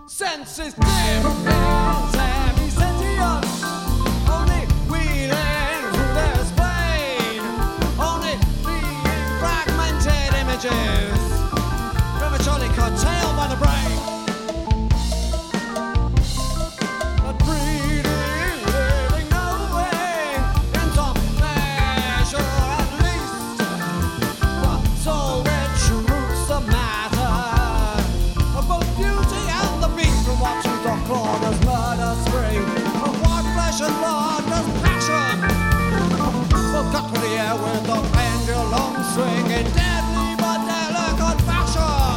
Senses dim, semi-sentient, only wheeling through their spine, only being fragmented images, prematurely curtailed by the brain. But breathing, living, knowing, in some measure at least, the soul-rich roots of matter, of both beauty and the beast. From watching the corners murder spring, of what flesh and blood does passion, both cut to the air with the pendulum swing in deadly but delicate fashion.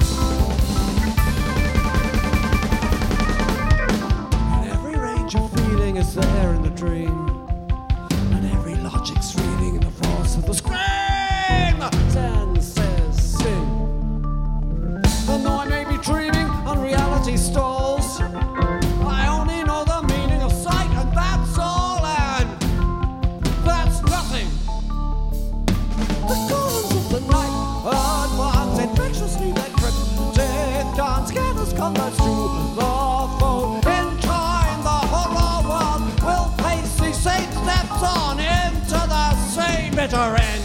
And every range of feeling is there in the dream, and every logic's reading in the force of the scream. The senses sing. And though I may be dreaming and reality stalls, I only know the meaning of sight, and that's all, and that's nothing. The colors of the night advance infectiously like cryptic dance, scatters colors to the foe. In time, the whole world will pace these same steps on into the same bitter end.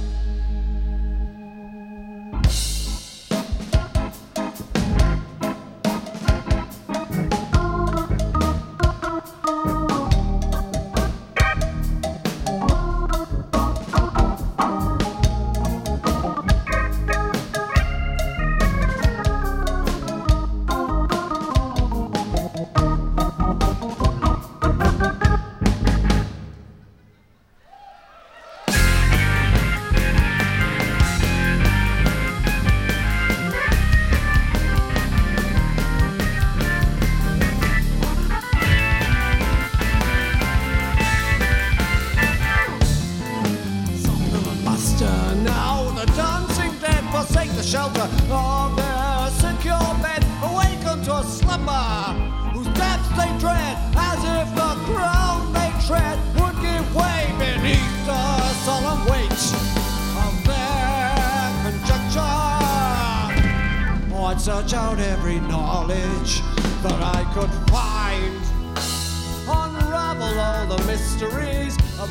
Now the dancing dead forsake the shelter of their secure bed, awaken to a slumber whose depths they dread, as if the ground they tread would give way beneath the solemn weight of their conjecture. Oh, I'd search out every knowledge that I could find, unravel all the mysteries of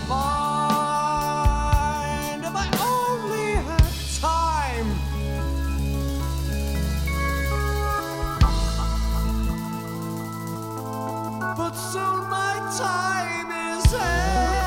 mind, if I only had time. But soon my time is ended.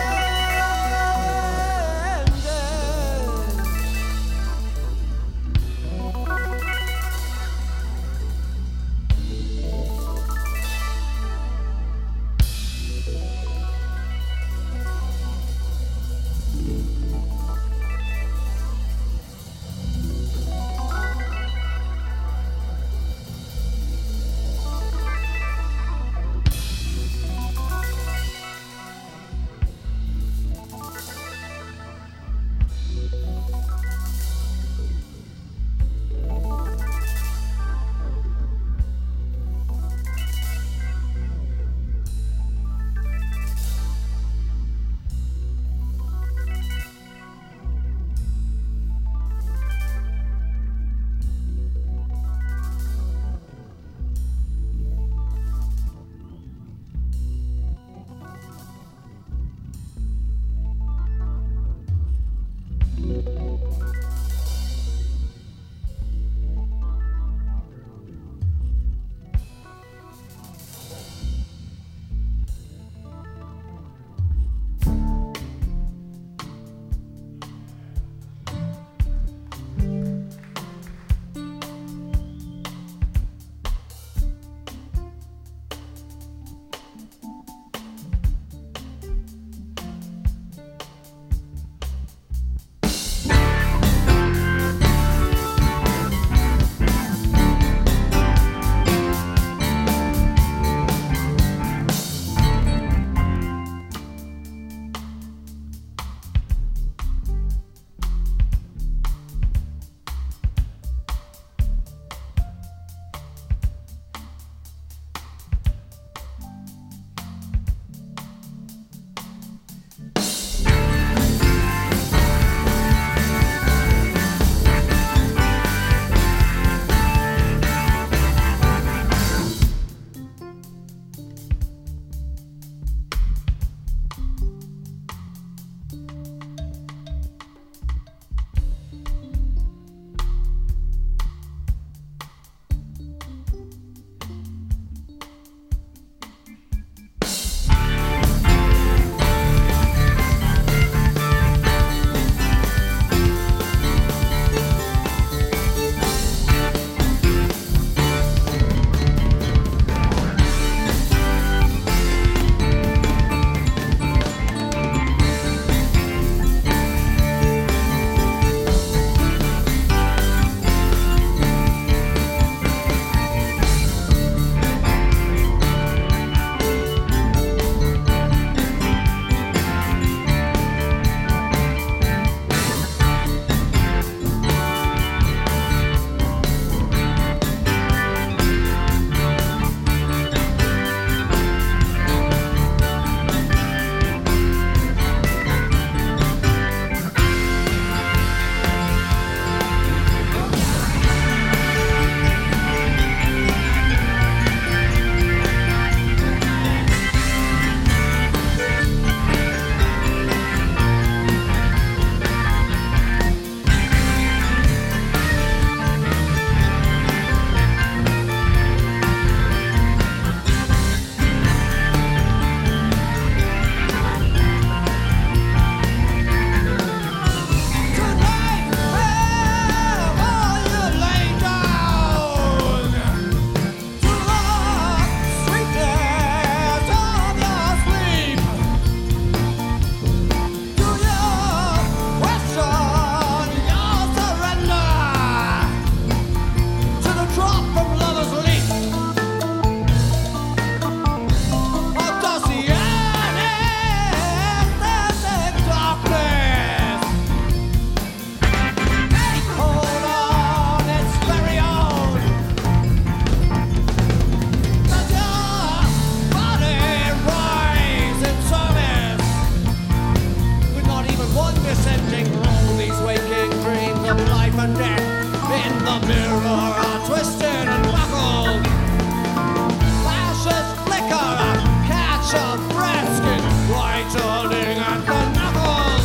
The mirror are twisted and buckled. Flashes flicker, a catch of breath skin whitening at the knuckles.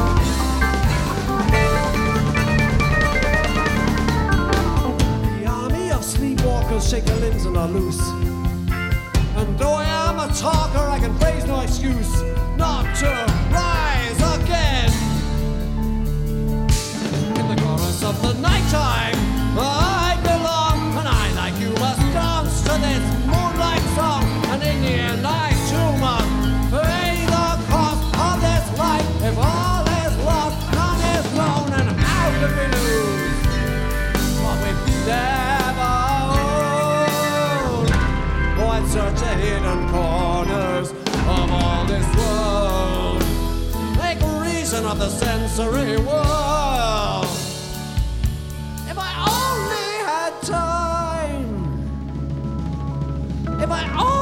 The army of sleepwalkers shake their limbs and are loose. And though I am a talker, I can raise no excuse not to rise again. In the chorus of the nighttime, I belong, and I, like you, must dance to this moonlight song. And in the end, I too must pay the cost of this life. If all is lost, none is known, and how could we lose what we've never owned? Oh, I'd search the hidden corners of all this world, make a reason of the sensory world. If I only had time, if I only